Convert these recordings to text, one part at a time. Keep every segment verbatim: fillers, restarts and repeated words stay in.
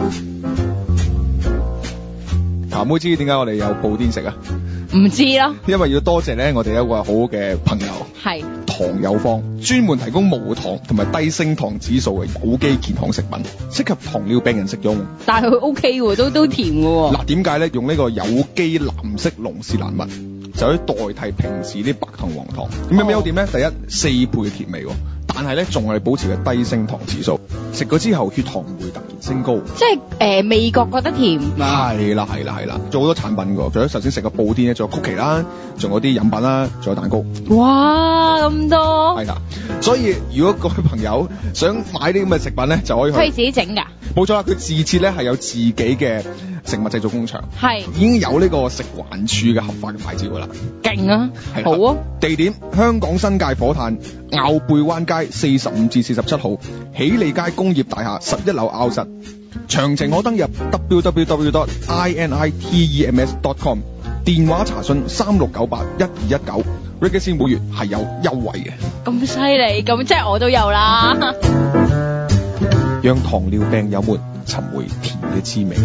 譚妹知點解我哋有布甸食啊？ 唔知咯， 因為要多謝咧，我哋有一個好好嘅朋友， 係糖友坊，專門提供無糖同埋低升糖指數嘅有機健康食品，適合糖尿病人食用。 但係佢 O K 喎，都都甜嘅喎。 嗱，點解咧？用呢個有機藍色龍舌蘭蜜，就可以代替平時啲白糖黃糖。咁有咩優點咧？第一，四倍嘅甜味喎。但係咧，仲係保持嘅低升糖指數，食咗之後血糖唔會突然升高， 即係誒、呃、味覺覺得甜。 係啦係啦係啦，做好多產品㗎，除咗頭先食個布甸咧，仲有曲奇啦，仲有啲飲品啦，仲有蛋糕。 哇，咁多！ 係啦，所以如果各位朋友想買啲咁嘅食品咧，就可以去。 佢係自己整㗎？ 冇錯啦，佢自設咧係有自己嘅食物製造工場， 係已經有呢個食環署嘅合法嘅牌照㗎啦。 勁啊！好啊！ 地點香港新界火炭坳背灣街四十五至四十七號喜利街工業大廈十一樓坳室。詳情可登入 w w w dot i n i t e m s dot com， 電話查詢三六九八一二一九。Reggae 每月係有優惠嘅。 咁犀利，咁即係我都有啦。 讓糖尿病友們尋回甜嘅滋味。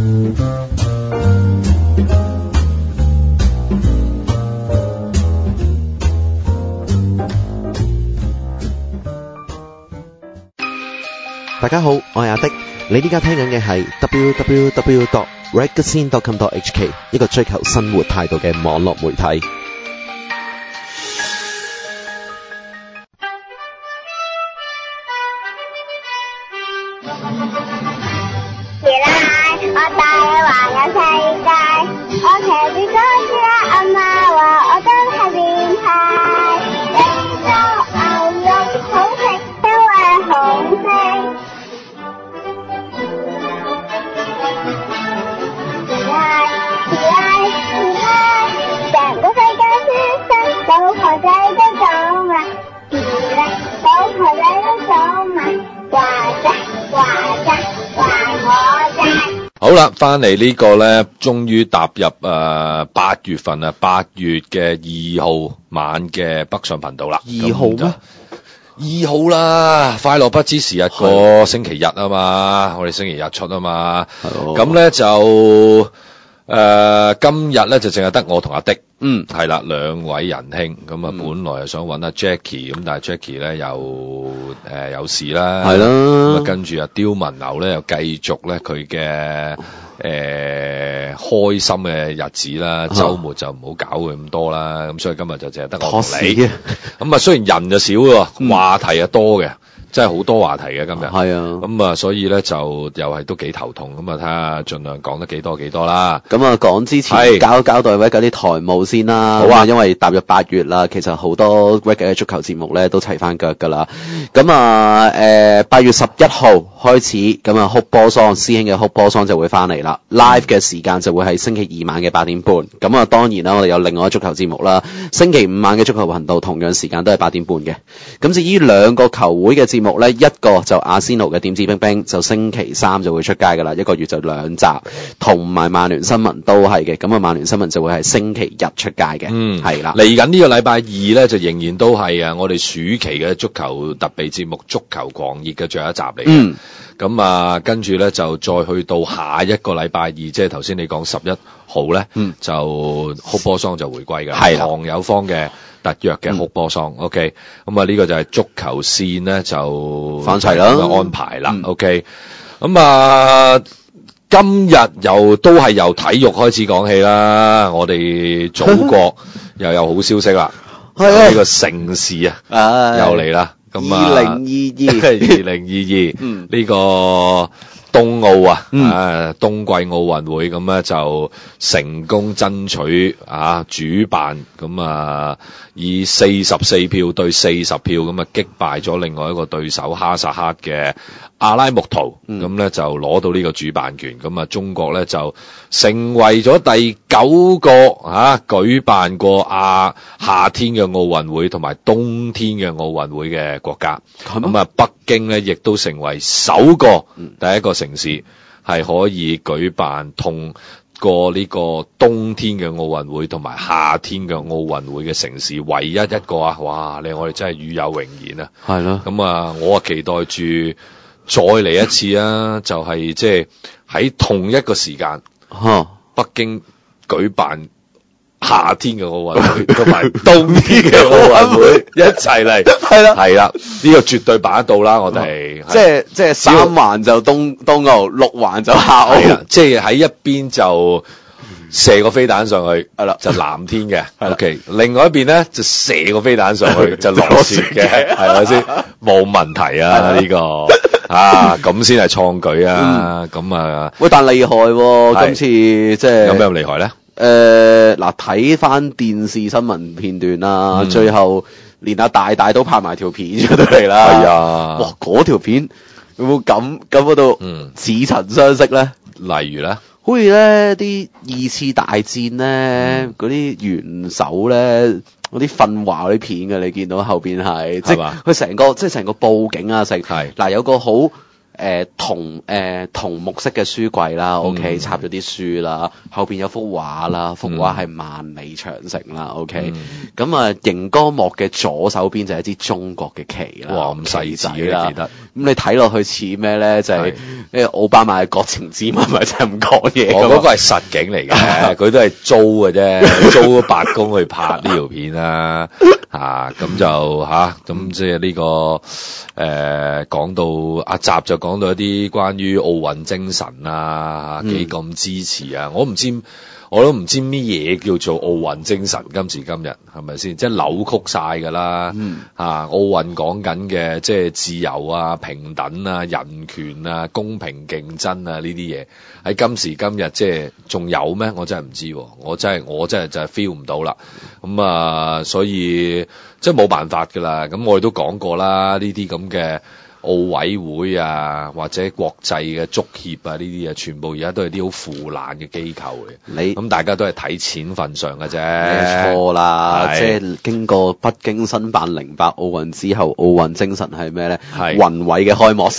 大家好，我係阿迪，你依家聽緊嘅係 w w w dot reggae dot com dot h k， 一個追求生活態度嘅網絡媒體。 好啦，翻嚟呢個咧，終於踏入誒八、呃、月份啊，八月嘅二號晚嘅北上頻道啦。 二號咩？ 二號啦，快樂不知時日過，星期日啊嘛，我哋星期日出啊嘛。咁咧就誒、呃、今日咧就淨係得我同阿迪。嗯，係啦，兩位仁兄咁啊，本來係想揾阿 Jackie 咁，但係 Jackie 咧又誒、呃、有事啦，係啦，咁啊跟住啊刁文牛咧又繼續咧佢嘅誒開心嘅日子啦，週末就唔好搞佢咁多啦，咁所以今日就淨係得我同你，咁啊雖然人就少喎、嗯，話題啊多嘅。真係好多話題嘅今日，係啊，咁啊，所以咧就又係都幾頭痛，咁啊睇下盡量講得幾多幾多啦。咁啊講之前交交代位嗰啲台務先啦，好啊，因為踏入八月啦，其實好多 Reggae 嘅足球節目咧都齊翻腳噶啦。咁啊誒八月十一號開始，咁啊哭波桑師兄嘅哭波桑就會翻嚟啦。Live 嘅時間就會係星期二晚嘅八點半。咁啊當然啦，我哋有另外一個足球節目啦，星期五晚嘅足球頻道同樣時間都係八點半嘅。咁至於兩個球會嘅節目咧，一個就阿仙奴嘅點指兵兵，就星期三就會出街噶啦，一個月就兩集，同埋曼聯新聞都係嘅，咁啊曼聯新聞就會係星期日出街嘅，嗯，係啦。嚟緊呢個禮拜二咧，就仍然都係啊，我哋暑期嘅足球特備節目《足球狂熱》嘅最後一集嚟嘅。嗯，咁啊，跟住咧就再去到下一個禮拜二，即係頭先你講十一號咧，嗯，就哭波桑就回歸㗎，係唐友芳嘅特約嘅哭波桑、嗯、OK， 咁啊呢個就係足球線咧就翻齊啦，安排啦、嗯、OK， 咁啊今日又都係由體育開始講起啦，我哋祖國又有好消息啦，係呢、呢個盛事啊，又嚟啦，咁啊二零二二二零二二嗯呢個冬奧啊，嗯、啊冬季奧運會咁咧就成功爭取啊主辦，咁啊以四十四票對四十票咁啊擊敗咗另外一個對手哈薩克嘅阿拉木圖，咁咧、嗯、就攞到呢個主辦權，咁啊中國咧就成為咗第九個啊舉辦過啊夏天嘅奧運會同埋冬天嘅奧運會嘅國家，咁啊北京咧亦都成為首個第一個城市係可以舉辦同過呢個冬天嘅奧運會同埋夏天嘅奧運會嘅城市，唯一一個啊！哇，你我哋真係與有榮焉啊！係咯，咁啊，我啊期待住再嚟一次啊！就係即係喺同一個時間， 嚇北京舉辦夏天嘅奧運會同埋冬天嘅奧運會一齊嚟， 係啦係啦，呢個絕對辦得到啦！我哋即係即係三環就冬冬奧，六環就夏奧係啦，，即係喺一邊就射個飛彈上去， 係啦就藍天嘅係啦 ，OK。另外一邊咧就射個飛彈上去，就落雪嘅，係咪先？冇問題啊！呢個啊，咁先係創舉啊！咁啊， 喂，但厲害喎！ 係今次即係有咩咁厲害咧？ 誒嗱，睇翻電視新聞片段啦， 嗯最後連阿大大都拍埋條片出到嚟啦。 係啊哇！嗰條片有冇咁咁嗰度嗯似曾相識咧？ 例如咧， 好似咧啲二次大戰嗯咧，嗰啲元首咧，嗰啲訓話嗰啲片嘅，你見到後邊係即係係嘛佢成個即係成個佈景啊，成係嗱有個好誒銅誒銅木色嘅書櫃啦，OK 嗯插咗啲書啦，後邊有幅畫啦，幅畫係萬里長城啦，OK 嗯咁啊熒光幕嘅左手邊就係一支中國嘅旗啦， 哇咁細緻旗嘅仔啦你記得咁你睇落去似咩咧？就係係誒奧巴馬嘅國情咨文，咪真係唔講嘢我㗎嘛嗰個係實景嚟嘅，佢都係租嘅啫，租咗白宮去拍呢條片啦，嚇咁就嚇咁即係呢個誒講到阿習就講到一啲關於奧運精神啊， 嗯幾咁支持啊，我唔知。我都唔知乜嘢叫做奧運精神，今時今日係咪先？即係扭曲晒㗎啦！ 嗯啊，奧運講緊嘅即係自由啊、平等啊、人權啊、公平競爭啊呢啲嘢，喺今時今日即係仲有咩？我真係唔知喎，我真係我真係就係 feel 唔到啦。咁啊，所以即係冇辦法㗎啦。咁我哋都講過啦，呢啲咁嘅奧委會啊，或者國際嘅足協啊，呢啲啊，全部而家都係啲好腐爛嘅機構嚟。 你咁大家都係睇錢份上嘅啫， 錯啦， 係即係經過北京申辦零八奧運之後，奧運精神係咩咧？ 係宏偉嘅開幕式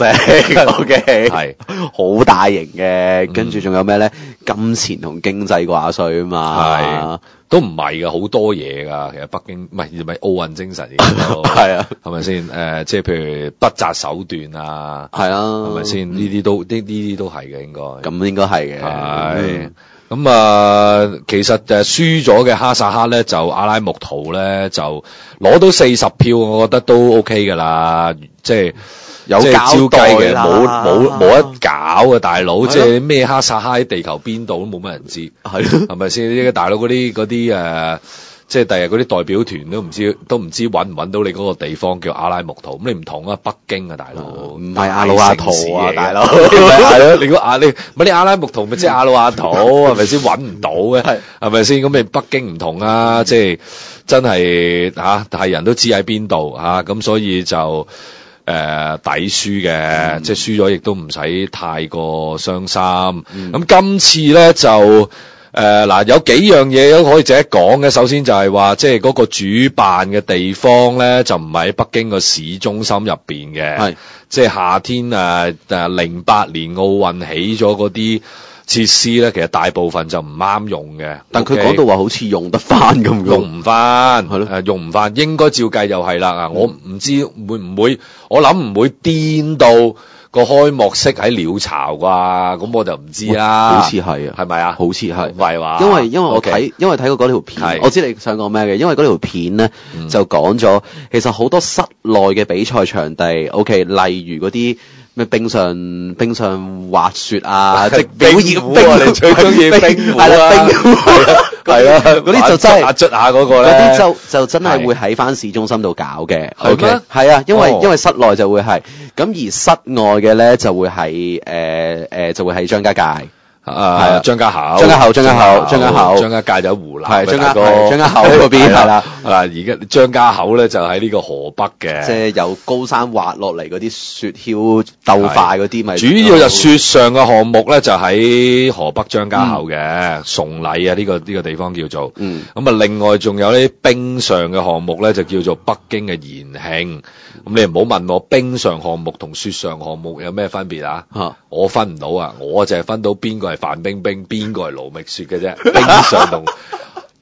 ，OK， 係好大型嘅， 嗯跟住仲有咩咧？金錢同經濟掛帥啊嘛， 都唔係噶，好多嘢噶。其實北京唔係唔係奧運精神而家都係啊， 係咪先？誒、即係譬如不擇手段啊， 係啊， 係咪先？呢啲都呢呢啲都係嘅，應該咁應該係嘅， 係。咁啊，其實誒輸咗嘅哈薩克咧，就阿拉木圖咧就攞到四十票，我覺得都 OK 噶啦，即係。 有即係照交代計嘅， 啦冇冇冇得搞嘅大佬，即係咩哈薩克喺地球邊度都冇乜人知， 係咯， 係咪先？呢個大佬嗰啲嗰啲誒，即係第日嗰啲代表團都唔知都唔知揾唔揾到你嗰個地方叫阿拉木圖，咁你唔同啊，北京啊，大佬， 唔係阿魯阿圖啊，大佬， 係咯，你估阿你咪你阿拉木圖咪即係阿魯阿圖係咪先？揾唔到嘅係係咪先？咁你北京唔同啊，即係真係嚇係人都知喺邊度嚇，咁所以就。誒、呃、抵輸嘅，嗯、即係輸咗亦都唔使太過傷心。咁、嗯、今次咧就誒嗱、呃、有幾樣嘢都可以值得講嘅。首先就係話，即係嗰個主辦嘅地方咧就唔係喺北京個市中心入邊嘅， 係即係夏天誒誒零八年奧運起咗嗰啲設施咧，其實大部分就唔啱用嘅。 但佢講到話好似用得翻咁， 用唔翻係咯， 誒用唔翻，應該照計就係啦。啊，我唔知會唔會，我諗唔會顛到個開幕式喺鳥巢啩，咁我就唔知啦。 好似係啊， 係咪啊？ 好似係， 唔係話， 因為因為我 OK 睇，因為睇過嗰條片， 係我知你想講咩嘅，因為嗰條片咧嗯就講咗，其實好多室內嘅比賽場地，OK，例如嗰啲。咩冰上冰上滑雪啊，即係表演冰壺啊你最中意冰壺啊係啦，冰壺係啦， 嗰啲就真係捽下嗰個咧， 嗰啲就就真係會喺翻市中心度搞嘅係咩 ，OK，係啊，因為哦因為室內就會係，咁而室外嘅咧就會係誒誒就會喺張家界。係啊啊張家口， 張家口張家口張家口張家界就喺湖南， 係張家大哥係張家口嗰邊係啦。 嗱，而家張家口咧就喺呢個河北嘅， 即係由高山滑落嚟嗰啲雪橇鬥快嗰啲，咪主要就雪上嘅項目咧就喺河北張家口嘅崇禮啊，呢個呢個地方叫做。 嗯。 咁啊，另外仲有啲冰上嘅項目咧，就叫做北京嘅延慶。咁你唔好問我冰上項目同雪上項目有咩分別啊？ 嚇我分唔到啊，我就係分到邊個係范冰冰，邊個係盧覓雪嘅啫。冰上同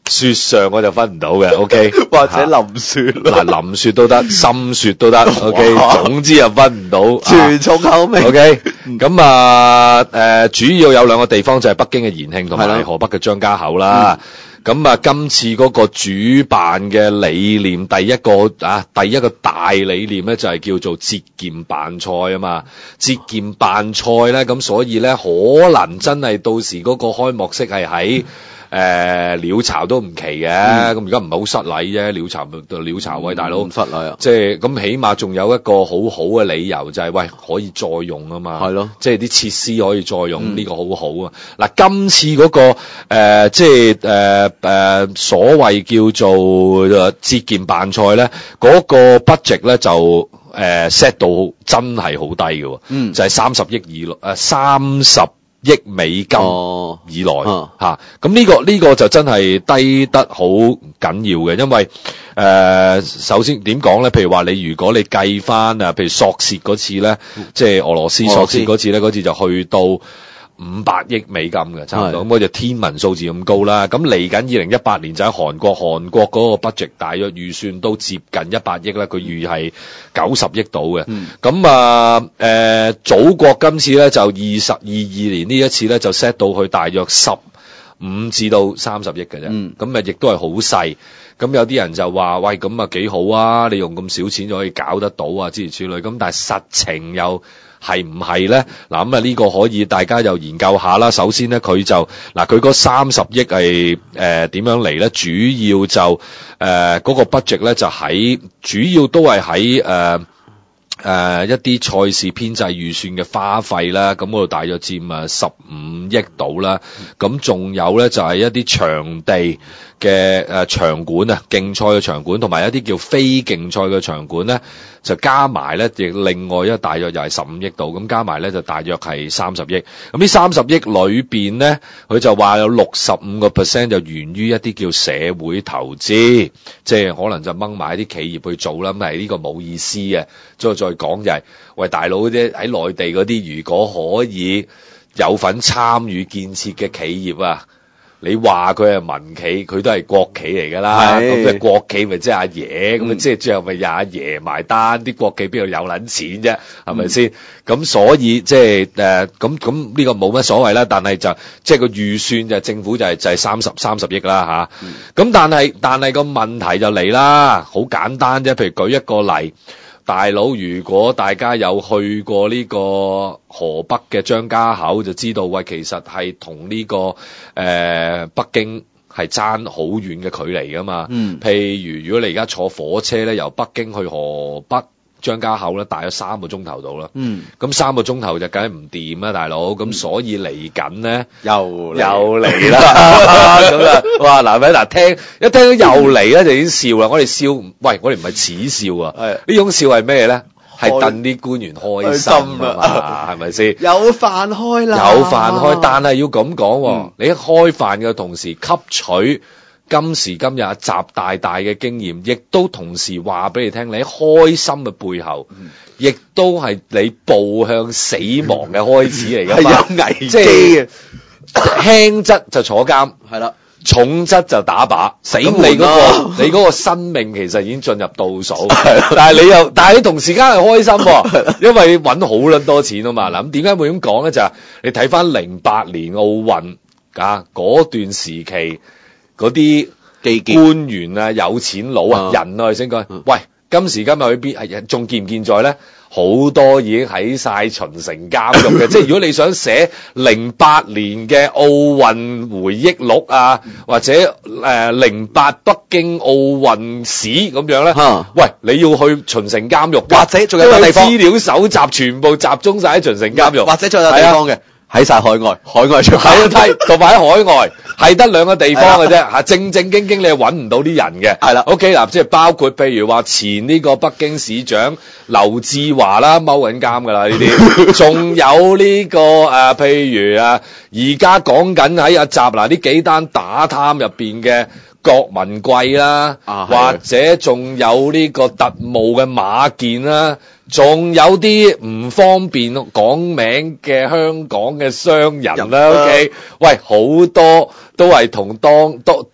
雪上我就分唔到嘅，OK， 或者淋雪嗱，淋雪都得，深雪都得，OK，總之又分唔到， 全重口味 ，OK，咁啊誒，主要有兩個地方就係北京嘅延慶同埋河北嘅張家口啦。咁啊，今次嗰個主辦嘅理念，第一個啊，第一個大理念咧就係叫做節儉辦賽啊嘛。節儉辦賽咧，咁所以咧可能真係到時嗰個開幕式係喺誒鳥巢都唔奇嘅。咁而家唔係好失禮啫，鳥巢鳥巢喂大佬， 唔失禮啊！ 即係咁，起碼仲有一個好好嘅理由就係、是、喂可以再用啊嘛。係咯，即係啲設施可以再用，呢、嗯、個好好啊。嗱，今次嗰、那個、呃、即係誒誒所謂叫做節儉辦賽咧，嗰、那個 budget 咧就誒 set、呃、到真係好低嘅，嗯，就係三十億以內誒三十億美金以內嚇，咁呢個呢個就真係低得好緊要嘅，因為誒、呃、首先點講咧？譬如話你如果你計翻啊，譬如索契嗰次咧，嗯、即係俄羅斯索契嗰次咧，嗰次就去到五百億美金嘅，差唔多，咁嗰就天文數字咁高啦。咁嚟緊二零一八年就喺韓國，韓國嗰個 budget 大約預算都接近一百億啦，佢預係九十億到嘅。咁、嗯、啊誒、呃，祖國今次咧就二十二二年呢一次咧就 set 到去大約十五至到三十億嘅啫。咁啊亦都係好細。咁有啲人就話喂，咁啊幾好啊，你用咁少錢就可以搞得到啊，諸如此類。咁但係實情又係唔係咧？嗱，咁啊呢個可以大家又研究下啦。首先咧，佢就嗱佢嗰三十億係誒點樣嚟咧？主要就誒嗰、呃嗰個 budget 咧就喺主要都係喺誒誒一啲賽事編制預算嘅花費啦。咁嗰度大約佔啊十五億度啦。咁仲有咧就係、是、一啲場地嘅誒場館啊，競賽嘅場館同埋一啲叫非競賽嘅場館咧，就加埋咧，亦另外一大約又係十五億度，咁加埋咧就大約係三十億。咁呢三十億裏邊咧，佢就話有六十五個 percent 就源於一啲叫社會投資，即係可能就掹埋啲企業去做啦。咁係呢個冇意思嘅。再再講就係、是，喂大佬啫，喺內地嗰啲如果可以有份參與建設嘅企業啊。你話佢係民企，佢都係國企嚟㗎啦。咁即係國企咪即係阿爺，咁啊即係最後咪有阿爺埋單。啲國企邊度有撚錢啫？係咪先？咁所以即係誒，咁咁呢個冇乜所謂啦。但係就即係個預算就政府就係就係三十三十億啦吓。咁但係但係個問題就嚟啦，好簡單啫。譬如舉一個例。大佬，如果大家有去過呢個河北嘅張家口，就知道喂，其實係同呢個誒、呃、北京係爭好遠嘅距離噶嘛。嗯，譬如如果你而家坐火車咧，由北京去河北張家口咧，大約三個鐘頭到啦。嗯，咁三個鐘頭就梗係唔掂啦，大佬。咁、嗯、所以嚟緊咧，又又嚟啦。咁啊，哇！嗱，咪嗱聽一聽到又嚟咧，就已經笑啦。我哋笑，喂，我哋唔係恥笑啊。係呢種笑係咩咧？係戥啲官員開心啊嘛，係咪先？有飯開啦，有飯開，但係要咁講、嗯，你一開飯嘅同時吸取。今時今日習大大嘅經驗，亦都同時話俾你聽，你開心嘅背後，亦、嗯、都係你步向死亡嘅開始嚟㗎嘛，係有危機嘅。輕則就坐監，係啦，重則就打靶，死你嗰、嗰個，你嗰個生命其實已經進入倒數，但係你又，但係你同時間係開心喎，因為揾好撚多錢啊嘛。嗱，咁點解會咁講咧？就係、是、你睇翻零八年奧運啊嗰段時期。嗰啲官員啊、有錢佬啊、人啊，先講、嗯，喂，今時今日去邊係仲健唔健在咧？好多已經喺晒秦城監獄嘅，即係如果你想寫零八年嘅奧運回憶錄啊，或者誒零八北京奧運史咁樣咧、嗯，喂，你要去秦城監獄，或者仲有個地方資料搜集全部集中晒喺秦城監獄，或者仲有地方嘅。喺晒海外，海外出係啊，同埋喺海外係得兩個地方嘅啫嚇，正正經經你係揾唔到啲人嘅，係啦。OK 嗱，即係包括譬如話前呢個北京市長劉志華啦，踎緊監㗎啦呢啲，仲有呢、這個誒、呃，譬如啊，而家講緊喺阿習嗱呢幾單打貪入邊嘅郭文貴啦，啊、或者仲有呢個特務嘅馬建啦。仲有啲唔方便講名嘅香港嘅商人啦 ，OK， 喂，好多都係同當當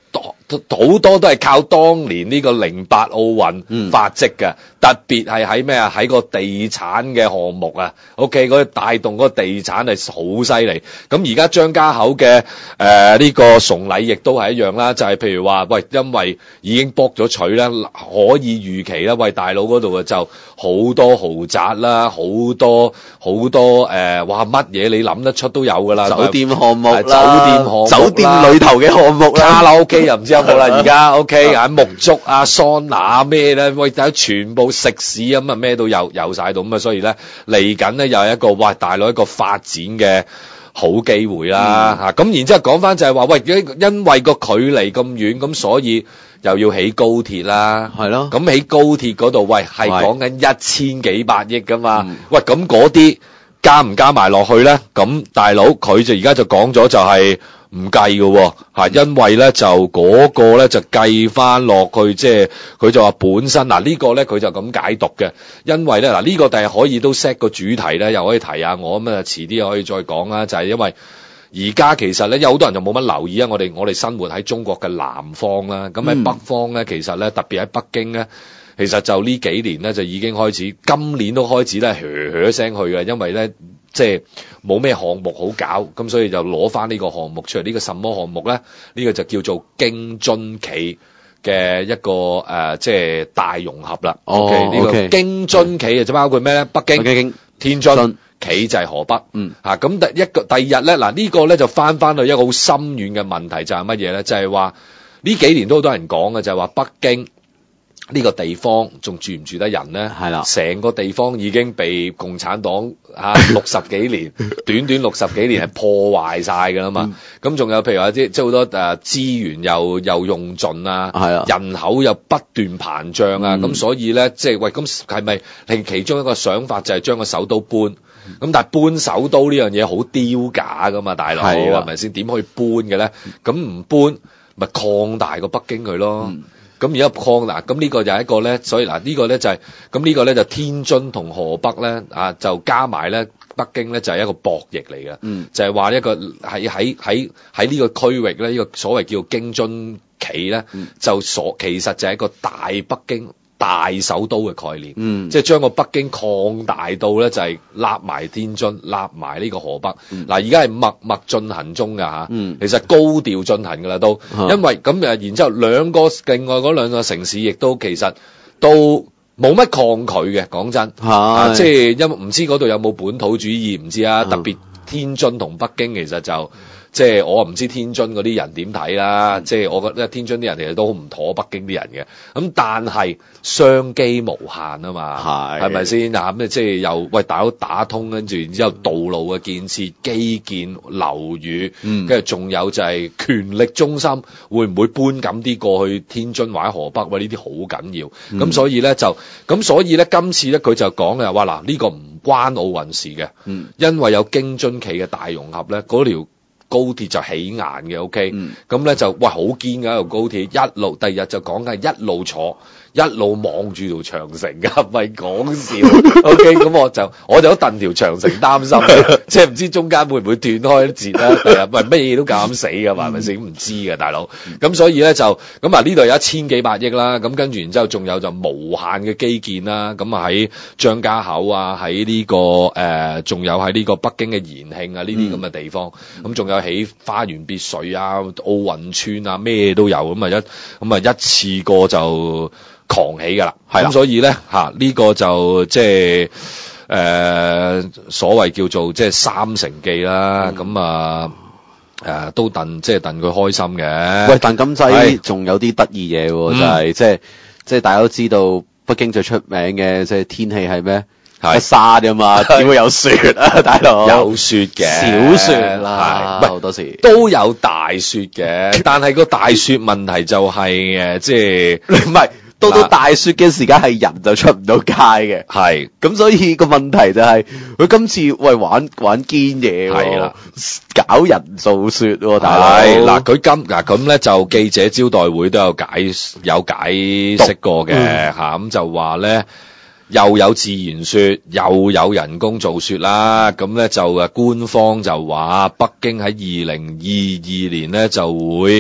好多都係靠當年呢個零八奧運嗯發跡嘅，特別係喺咩啊？喺個地產嘅項目啊 ，OK 嗰啲帶動嗰個地產係好犀利。咁而家張家口嘅誒呢個崇禮亦都係一樣啦，就係、是、譬如話，喂，因為已經卜咗取啦，可以預期啦，喂，大佬嗰度就好多豪宅啦，好多好多誒、呃，哇乜嘢你諗得出都有㗎啦， 酒店項目啦， 酒店項目啦， 酒店裏頭嘅項目啦， 卡拉 OK 又唔知有冇啦，而家 OK 啊，沐足啊、桑拿咩咧，喂，睇全部食肆咁啊，咩都有有曬到咁啊，所以咧嚟緊咧又係一個哇大陸一個發展嘅好機會啦嚇。咁、嗯、然之後講翻就係話，喂，因為個距離咁遠，咁所以又要起高鐵啦， 係咯。 咁起高鐵嗰度，喂係講緊一千幾百億噶嘛， 嗯、喂咁嗰啲加唔加埋落去咧？咁大佬佢就而家就講咗就係、是。唔計嘅喎，因為咧就嗰個咧就計翻落去，即係佢就話本身嗱、這個、呢個咧佢就咁解讀嘅，因為咧嗱呢、這個第日可以都 set 個主題咧，又可以提下我咁啊，遲啲可以再講啦，就係、是、因為而家其實咧有好多人就冇乜留意啊，我哋我哋生活喺中國嘅南方啦，咁喺北方咧其實咧特別喺北京咧。其實就呢幾年咧就已經開始，今年都開始咧噓噓聲去嘅，因為咧即係冇咩項目好搞，咁所以就攞翻呢個項目出嚟。呢、這個什麼項目咧？呢、這個就叫做京津冀嘅一個誒、呃，即係大融合啦。 哦 OK，呢個 okay 京津冀就包括咩咧？北京、 北京天津、冀就係河北。 嗯， 嚇咁第一個第二日咧，嗱、這個、呢個咧就翻翻去一個好深遠嘅問題，就係乜嘢咧？就係話呢幾年都好多人講嘅，就係、是、話北京。呢個地方仲住唔住得人咧？ 係啦， 成個地方已經被共產黨嚇六十幾年，短短六十幾年係破壞晒㗎啦嘛。咁仲、嗯、有譬如話啲即係好多誒、呃、資源又又用盡啊， 係啊， 人口又不斷膨脹啊。咁、嗯、所以咧，即係喂，咁係咪係其中一個想法就係將個首都搬？咁、嗯、但係搬首都呢樣嘢好丟架㗎嘛，大佬係咪先？點可以搬嘅咧？咁唔搬咪擴大個北京佢咯。嗯咁而家擴嗱，咁呢個就係一個咧，所以嗱呢個咧就係、是，咁呢個咧就天津同河北咧啊，就加埋咧北京咧就係一個博弈嚟嘅，嗯，就係話一個喺喺喺喺呢個區域咧，呢、這個所謂叫京津冀咧，嗯、就所其實就係一個大北京。大首都嘅概念，嗯，即係將個北京擴大到咧，就係立埋天津，立埋呢個河北。嗱、嗯，而家係默默進行中㗎嚇，嗯，其實高調進行㗎啦都，嗯、因為咁誒，然之後兩個另外嗰兩個城市亦都其實都冇乜抗拒嘅，講真，係、啊，即係因唔知嗰度有冇本土主義，唔知啊，嗯、特別天津同北京其實就。即係我唔知天津嗰啲人點睇啦，即係我覺得天津啲人其實都好唔妥北京啲人嘅，咁但係商機無限啊嘛，係係咪先啊？咁即係又喂大佬打通，跟住然之後道路嘅建設、基建、樓宇，跟住仲有就係權力中心會唔會搬緊啲過去天津或者河北？喂，呢啲好緊要，咁、嗯、所以咧就咁所以咧今次咧佢就講嘅話嗱，呢、這個唔關奧運事嘅，嗯、因為有京津冀嘅大融合咧，嗰條高鐵就起硬嘅 ，OK，咁咧、嗯、就哇好堅嘅一條高鐵，一路第二日就講緊一路坐。一路望住條長城㗎，唔係講笑。OK，咁我就我就戥條長城擔心，即係唔知中間會唔會斷開一截啦。係啊，唔係乜嘢都敢死㗎嘛，係咪先？唔知㗎，大佬。咁所以咧就咁啊，呢度有一千幾百億啦。咁跟住然之後仲有就無限嘅基建啦。咁啊喺張家口啊，喺呢、這個誒，仲、呃、有喺呢個北京嘅延慶啊，呢啲咁嘅地方。咁仲、嗯、有起花園別墅啊、奧運村啊，咩都有。咁啊一咁啊一次過就。狂起㗎啦，係咁所以咧嚇呢、這個就即係誒所謂叫做即係三成記啦，咁、嗯、啊誒、呃、都戥即係戥佢開心嘅。喂， 但金仔仲有啲得意嘢喎，就係即係即係大家都知道北京最出名嘅即係天氣係咩？係沙㗎嘛，點會有雪啊，大佬？ 有雪嘅， 小雪啦，係好多時都有大雪嘅，但係個大雪問題就係、是、誒，即係唔係。到到大雪嘅時間係人就出唔到街嘅，係咁是所以個問題就係、是、佢今次喂玩玩堅嘢，係啦，搞人造雪喎，大佬。 嗱佢今嗱咁咧就記者招待會都有解有解釋過嘅嚇，咁、嗯啊、就話咧又有自然雪又有人工造雪啦，咁咧就誒官方就話北京喺二零二二年咧就會。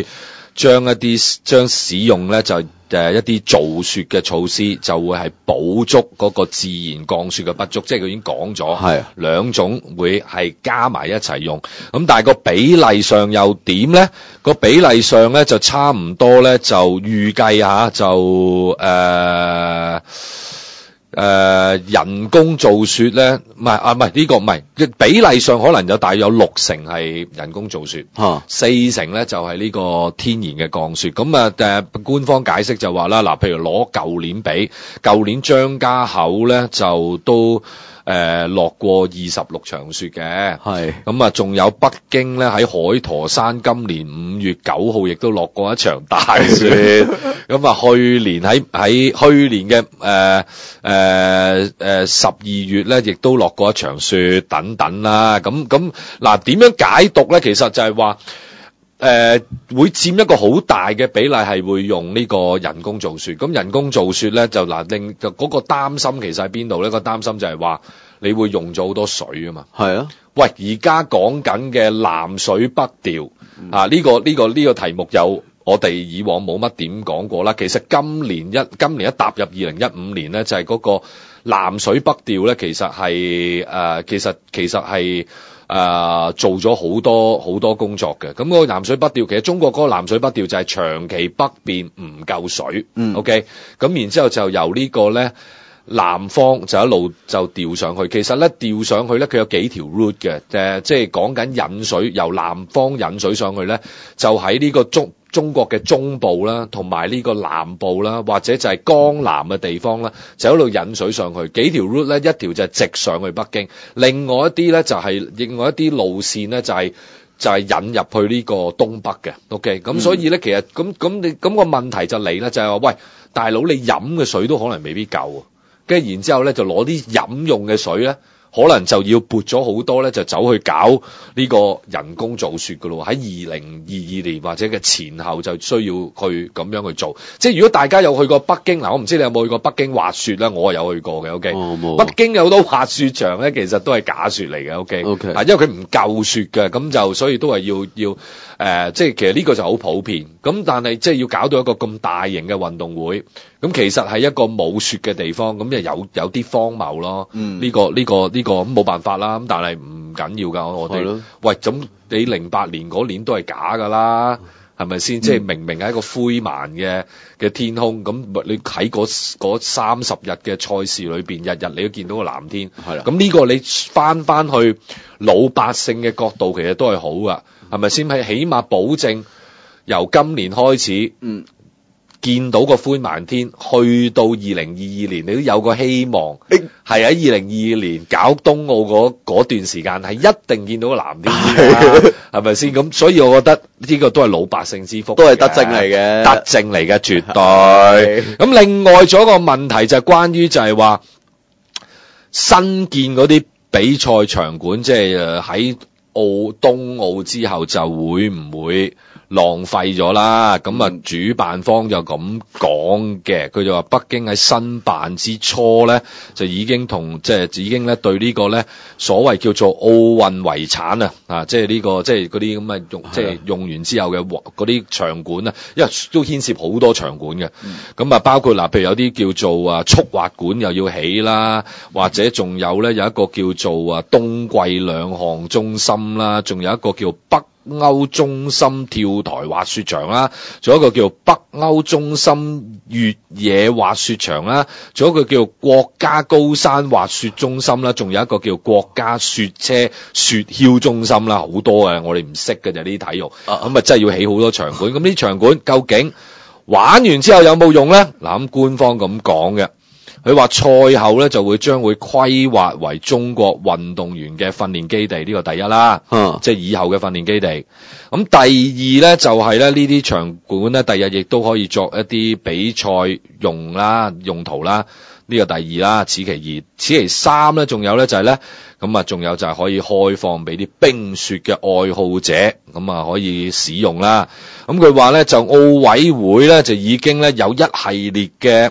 將一啲將使用咧就。誒一啲造雪嘅措施就會係補足嗰個自然降雪嘅不足，即係佢已經講咗，係兩種會係加埋一齊用。咁但係個比例上又點咧？個比例上咧就差唔多咧，就預計下就誒。呃誒、呃，人工造雪咧，唔係啊，唔係呢個唔係，比例上可能有大約有六成係人工造雪，啊、四成咧就係、是、呢個天然嘅降雪。咁啊，誒，官方解釋就話啦，嗱，譬如攞舊年比，舊年張家口咧就都。誒、呃、落過二十六場雪嘅，係咁啊，仲有北京咧喺海螺山，今年五月九號亦都落過一場大雪。咁啊，去年喺喺去年嘅誒誒誒十二月咧，亦都落過一場雪等等啦。咁咁嗱，點樣解讀咧？其實就係話。誒、呃，會佔一個好大嘅比例係會用呢個人工造雪，咁人工造雪咧就嗱令嗰個擔心其實喺邊度咧？個擔心就係話你會用咗好多水啊嘛。係啊，喂，而家講緊嘅南水北調、嗯、啊，呢、這個呢、這個呢、這個題目有我哋以往冇乜點講過啦。其實今年一今年一踏入二零一五年咧，就係、是、嗰個南水北調咧，其實係誒、呃，其實其實係。誒、呃、做咗好多好多工作嘅，咁、那、嗰個南水北調，其實中國嗰個南水北調就係長期北邊唔夠水，嗯 OK，咁然之後就由個呢個咧南方就一路就調上去，其實咧調上去咧佢有幾條 route 嘅，誒、呃、即係講緊引水由南方引水上去咧，就喺呢個中。中國嘅中部啦，同埋呢個南部啦，或者就係江南嘅地方啦，就喺度引水上去。幾條 route 咧，一條就係直上去北京，另外一啲咧就係、是、另外一啲路線咧就係、是、就係、是、引入去呢個東北嘅。OK，咁、嗯、所以咧其實咁咁你咁、那個問題就嚟啦，就係、是、話喂，大佬你飲嘅水都可能未必夠，跟住然之後咧就攞啲飲用嘅水咧。可能就要撥咗好多咧，就走去搞呢個人工造雪噶咯。喺二零二二年或者嘅前後就需要去咁樣去做。即係如果大家有去過北京嗱，我唔知你有冇去過北京滑雪咧，我有去過嘅。O K，哦，北京有好多滑雪場咧，其實都係假雪嚟嘅。O K，O K，啊，因為佢唔夠雪嘅，咁就所以都係要要誒、呃，即係其實呢個就好普遍。咁但係即係要搞到一個咁大型嘅運動會。咁其實係一個冇雪嘅地方，咁就有有啲荒謬咯。嗯，呢、這個呢、這個呢、這個咁冇辦法啦。咁但係唔緊要噶，我哋喂，咁你零八年嗰年都係假噶啦，係咪先？即係明明係一個灰霾嘅嘅天空，咁你喺嗰三十日嘅賽事裏邊，日日你都見到個藍天。係啦，咁呢個你翻翻去老百姓嘅角度，其實都係好噶，係咪先？係起碼保證由今年開始，嗯。見到個灰霾天，去到二零二二年，你都有個希望，係喺二零二二年搞冬奧嗰段時間，係一定見到個藍天嘅，係咪先？咁所以我覺得呢個都係老百姓之福，都係德政嚟嘅，德政嚟嘅，絕對。咁另外仲有一個問題就係關於就係話新建嗰啲比賽場館，即係喺奧冬奧之後就會唔會浪費咗啦？咁啊，主辦方就咁講嘅，佢就話北京喺申辦之初咧，就已經同即係已經咧對呢個咧所謂叫做奧運遺產啊，啊，即係呢個即係嗰啲咁嘅用即係用完之後嘅嗰啲場館啊，因為都牽涉好多場館嘅，咁、嗯、啊包括嗱，譬如有啲叫做啊速滑館又要起啦，或者仲有咧有一個叫做啊冬季兩項中心啦，仲有一個叫北歐中心跳台滑雪場啦，仲有一個叫北歐中心越野滑雪場啦，仲有一個叫國家高山滑雪中心啦，仲有一個叫國家雪車雪橇中心啦，好多嘅，我哋唔識嘅就呢啲體育，咁啊真係要起好多場館。咁呢啲場館究竟玩完之後有冇用咧？嗱，咁官方咁講嘅。佢話賽後咧就會將會規劃為中國運動員嘅訓練基地，呢、這個第一啦，嗯，即係以後嘅訓練基地。咁第二咧就係、是、咧呢啲場館咧，第日亦都可以作一啲比賽用啦、用途啦，呢、這個第二啦，此其二。此其三咧，仲有咧就係咧，咁啊，仲有就係可以開放俾啲冰雪嘅愛好者，咁啊可以使用啦。咁佢話咧就奧委會咧就已經咧有一系列嘅。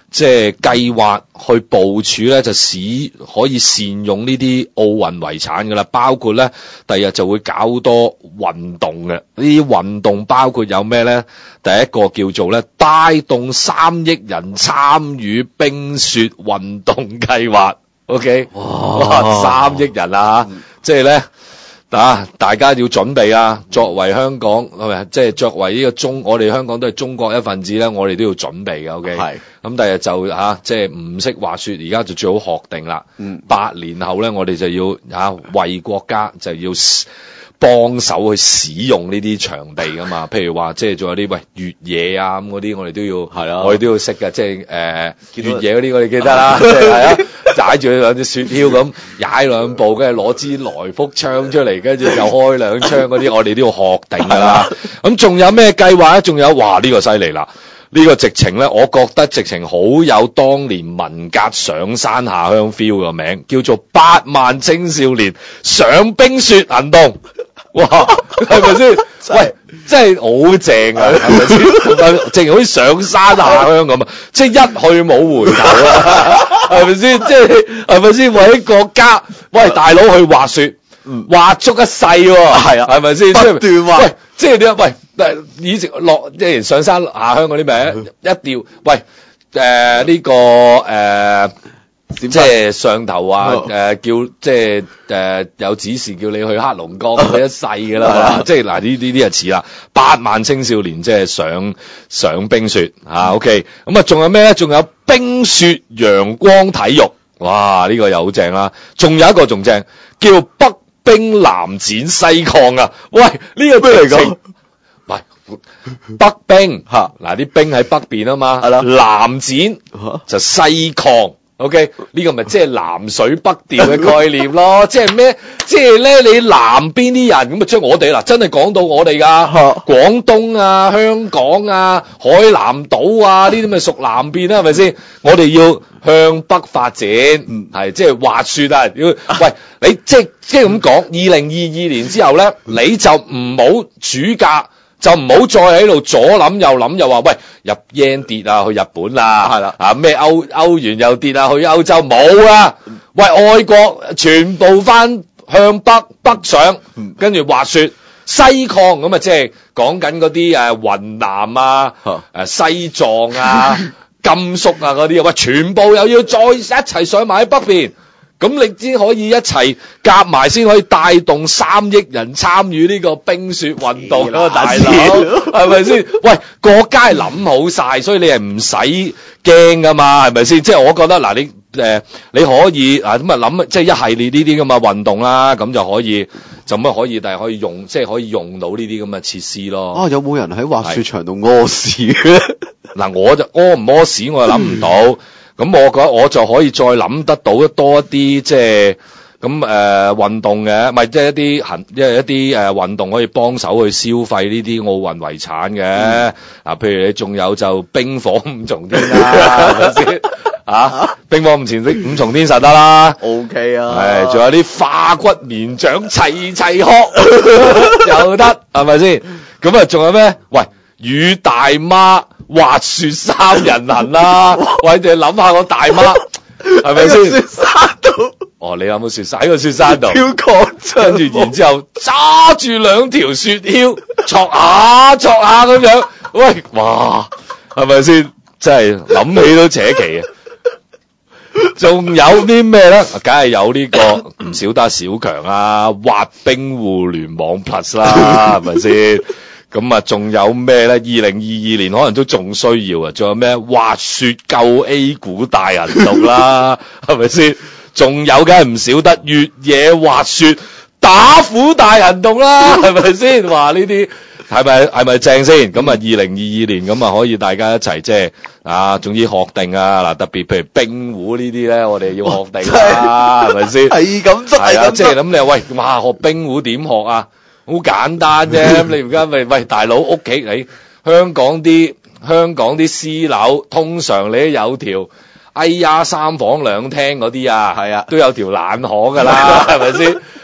即係計劃去部署咧，就使可以善用呢啲奧運遺產噶啦，包括咧第日就會搞多運動嘅，呢啲運動包括有咩咧？第一個叫做咧帶動三億人參與冰雪運動計劃 ，OK， 哇，三億人啊，嗯、即係咧。啊！大家要準備啊！作為香港係咪？即係作為呢個中，我哋香港都係中國一份子咧，我哋都要準備嘅。OK，係咁，第日就啊，即係唔識滑雪，而家就最好學定啦。嗯，八年後咧，我哋就要啊為國家就要幫手去使用呢啲場地噶嘛。譬如話，即係仲有啲喂越野啊咁嗰啲，我哋都要係啊，我哋都要識嘅。即係誒、呃、越野嗰啲，我哋記得啦。即係係啊。踩住兩隻雪橇咁踩兩步，跟住攞支來福槍出嚟，跟住又開兩槍嗰啲，我哋都要學定噶啦。咁仲有咩計劃咧？仲有，哇！呢個犀利啦！呢個直情咧，我覺得直情好有當年文革上山下鄉 feel 嘅名，叫做八萬青少年上冰雪行動。哇，係咪先？喂，真係好正啊，係咪先？正好似上山下鄉咁啊，即係一去冇回頭啊，係咪先？即係係咪先？為國家，喂，大佬去滑雪，滑足一世喎，係啊，係咪先？不斷滑，喂，即係點啊？喂，以前落即係上山下鄉嗰啲名一掉，喂，誒呢個誒。即係上頭話誒、呃、叫即係誒、呃、有指示叫你去黑龍江你一世噶啦，即係嗱呢呢啲就似啦，八萬青少年即係上上冰雪啊 ，OK， 咁啊仲有咩咧？仲有冰雪陽光體育，哇呢、這個又好正啦，仲有一個仲正叫北冰南展西礦啊，喂呢、這個咩嚟㗎？喂北冰吓嗱啲冰喺北邊啊嘛，係啦，南展就西礦。O K， 呢個咪即係南水北調嘅概念咯，即係咩？即係咧，你南邊啲人咁啊，將我哋嗱，真係講到我哋噶，廣東啊、香港啊、海南島啊，呢啲咪屬南邊啦，係咪先？我哋要向北發展，係即係滑雪啊！要喂你即係即係咁講，二零二二年之後咧，你就唔好暑假。就唔好再喺度左諗右諗，又話喂入 yen 跌啊，去日本啦，係啦，啊咩歐歐元又跌啊，去歐洲冇啊，喂外國全部翻向北北上，跟住滑雪西礦咁啊，即係講緊嗰啲誒雲南啊、誒西藏啊、甘肅啊嗰啲，喂全部又要再一齊上埋喺北邊。咁你先可以一齊夾埋，先可以帶動三億人參與呢個冰雪運動啊！大佬，係咪先？喂，國家係諗好晒，所以你係唔使驚噶嘛，係咪先？即係我覺得嗱，你誒、呃、你可以啊咁啊諗，即係一系列呢啲咁嘅運動啦，咁就可以就乜可以，但係可以用，即係可以用到呢啲咁嘅設施咯。啊， 有冇人喺滑雪場度屙屎嘅？ 嗱，我就屙唔屙屎，我就諗唔到。咁我覺得我就可以再諗得到多一啲即係咁誒運動嘅，咪即係一啲行，即係一啲誒運動可以幫手去消費呢啲奧運遺產嘅。嗱、嗯，譬如你仲有就冰火五重天啦，係咪先？啊，冰火五重五重天實得啦 ，OK 啊， 係，仲有啲化骨綿掌齊齊殼又得，係咪先？咁啊，仲有咩？喂，與大媽滑雪三人行啦、啊，喂，你諗下個大媽係咪先？雪山度，哦，你有冇雪山喺個雪山度？飄過，跟住然之後揸住兩條雪橇，戳下戳下咁樣，喂，哇，係咪先？真係諗起都扯旗啊！仲有啲咩咧？梗係有呢、這個唔少得小強啊，滑冰互聯網 Plus 啦，係咪先？咁啊，仲有咩咧？二零二二年可能都仲需要啊！仲有咩？滑雪救 A 股大行動啦，係咪先？仲有梗係唔少得越野滑雪打虎大行動啦，係咪先？話呢啲係咪係咪正先？咁啊，二零二二年咁啊，可以大家一齊即係啊，總之學定啊嗱，特別譬如冰壺呢啲咧，我哋要學定啦，係咪先？係咁執，係啊，即係咁你話喂，哇，學冰壺點學啊？好簡單啫，你而家咪喂大佬屋企你香港啲香港啲私樓，通常你都有條哎呀三房兩廳嗰啲啊，係啊，都有條冷河噶啦，係咪先？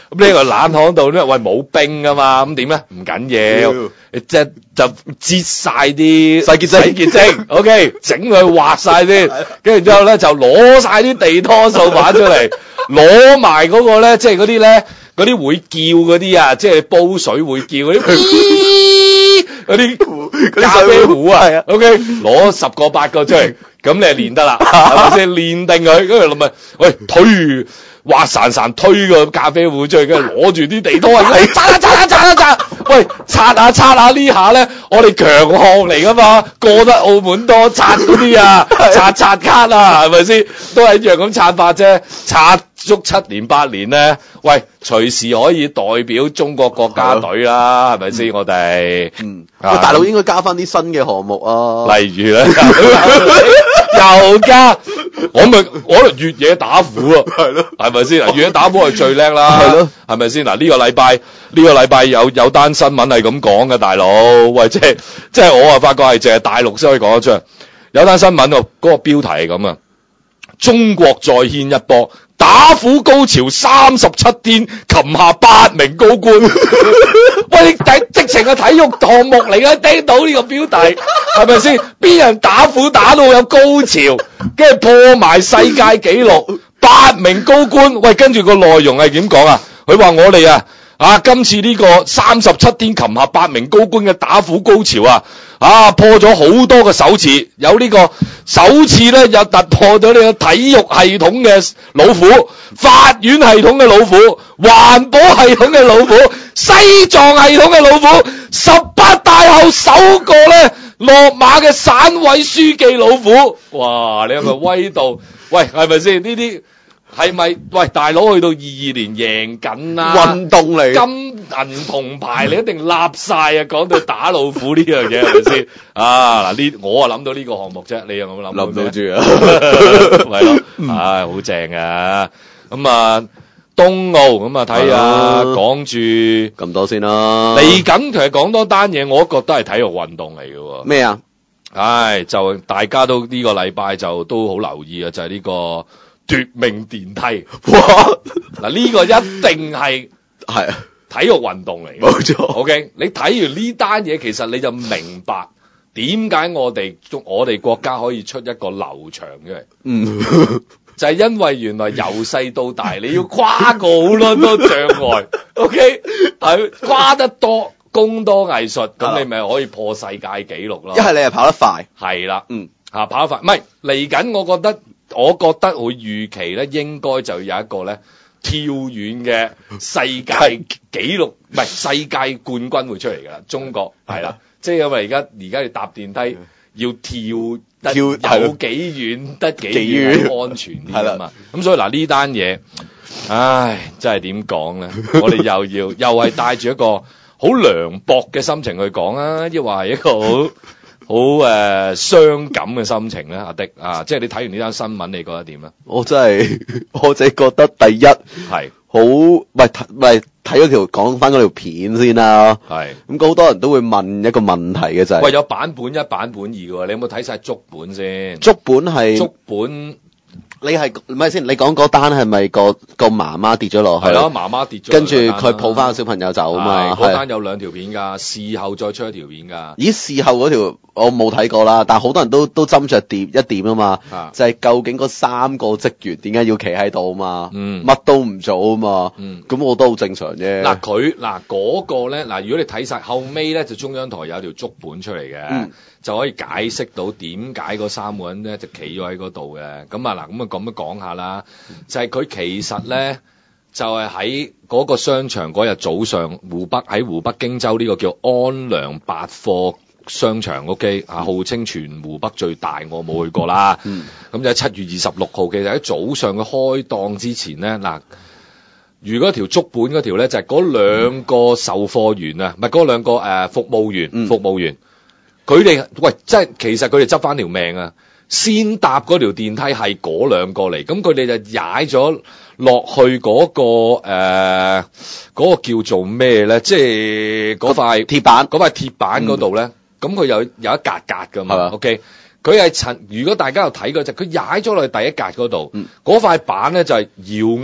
咁呢個冷巷度咧，喂冇冰噶嘛，咁點咧？唔緊要，即係就擠晒啲洗潔精洗潔精，OK，整佢滑晒先，跟住之後咧就攞晒啲地拖掃把出嚟，攞埋嗰個咧，即係嗰啲咧，嗰啲會叫嗰啲啊，即係煲水會叫嗰啲。嗰啲咖啡壺啊，OK，攞十個八個出嚟，咁你係練得啦，係咪先？練定佢，跟住咪喂推滑潺潺推個咖啡壺出去，跟住攞住啲地拖啊，擦下擦下擦下擦，喂擦下擦下呢下咧，我哋強項嚟噶嘛，過得澳門多擦嗰啲啊，擦擦卡啊，係咪先？都係一樣咁擦法啫，擦足七年八年咧，喂，隨時可以代表中國國家隊啦，係咪先？我哋嗯，大陸應該加翻啲新嘅項目啊， 例如咧又加，我咪我嚟越野打虎啊，係咯，係咪先？越野打虎係最叻啦，係咯，係咪先？嗱呢個禮拜呢個禮拜有有單新聞係咁講嘅，大佬，喂，即係即係我啊發覺係淨係大陸先可以講得出，有單新聞個嗰個標題係咁啊，中國再掀一波。打虎高潮三十七天，擒下八名高官。喂，你睇直情係體育項目嚟嘅，聽到呢個標題係咪先？邊人打虎打到有高潮，跟住破埋世界紀錄，八名高官。喂，跟住個內容係點講啊？佢話我哋啊。啊！今次呢個三十七天擒下八名高官嘅打虎高潮啊！啊，破咗好多個首次，有呢個首次咧，又突破咗呢個體育系統嘅老虎、法院系統嘅老虎、環保系統嘅老虎、西藏系統嘅老虎，十八大後首個咧落馬嘅省委書記老虎。哇！你係咪威到？喂，係咪先呢啲？係咪？喂，大佬去到二二年贏緊啦， 運動嚟， 金銀銅牌你一定立晒啊！講到打老虎呢樣嘢係咪先？啊嗱，呢我啊諗到呢個項目啫，你有冇諗到？ 諗到住啊， 係咯，唉，好正啊！咁啊，冬奧咁啊，睇下講住咁多先啦。 嚟緊其實講多單嘢，我都覺得係體育運動嚟嘅喎。 咩啊？ 唉，就大家都呢個禮拜就都好留意啊，就係呢個。奪命電梯，哇！嗱呢個一定係係體育運動嚟嘅，冇錯。OK，你睇完呢單嘢，其實你就明白點解我哋中我哋國家可以出一個劉翔嘅，嗯，就係因為原來由細到大你要跨過好多多障礙，OK，係跨得多，功多藝術，咁你咪可以破世界紀錄咯。 一係你係跑得快， 係啦，嗯，嚇跑得快，唔係嚟緊，我覺得。我覺得會預期咧，應該就有一個咧跳遠嘅世界紀錄，唔係世界冠軍會出嚟㗎啦。中國係啦，即係因為而家而家你搭電梯要跳得跳有幾遠得幾遠安全啲啊嘛。咁所以嗱呢單嘢，唉，真係點講咧？我哋又要又係帶住一個好涼薄嘅心情去講啊，亦話係一個好。好誒傷感嘅心情咧，阿迪啊，即係你睇完呢單新聞，你覺得點咧？ 我真係，我淨係覺得第一係好，唔係唔係睇嗰條講翻嗰條片先啦。係咁，好多人都會問一個問題嘅就係、是， 喂，有版本一、版本二嘅喎，你有冇睇晒足本先？ 足本係足本。 你係唔係先？你講嗰單係咪個個媽媽跌咗落去？ 係咯，媽媽跌咗。 跟住佢抱翻個小朋友走啊嘛。 嗰單有兩條片㗎，事後再出一條片㗎。 咦？事後嗰條我冇睇過啦，但係好多人都都斟酌點一點啊嘛。啊就係究竟嗰三個職員點解要企喺度啊嘛？嗯，乜都唔做啊嘛。嗯，咁我都好正常啫。 嗱佢嗱嗰個咧嗱，如果你睇晒後尾咧，就中央台有條足本出嚟嘅。嗯就可以解釋到點解嗰三個人咧就企咗喺嗰度嘅。咁啊嗱，咁啊咁樣講下啦，就係、是、佢其實咧就係喺嗰個商場嗰日早上，湖北喺湖北荊州呢個叫安良百貨商場 ，OK 啊，號稱全湖北最大，我冇去過啦。咁、嗯、就喺七月二十六號，其實喺早上嘅開檔之前咧，嗱，如果條足本嗰條咧就係、是、嗰兩個售貨員啊，唔係嗰兩個誒、呃、服務員，嗯、服務員。佢哋喂，即係其實佢哋執翻條命啊！先搭嗰條電梯係嗰兩個嚟，咁佢哋就踩咗落去嗰、那個誒嗰、呃那個叫做咩咧？即係嗰塊鐵板，嗰塊鐵板嗰度咧，咁佢、嗯、有有一格格噶嘛吧？OK，佢係陳。如果大家有睇過就，佢踩咗落去第一格嗰度，嗰塊、嗯、板咧就係、是、搖噏啊！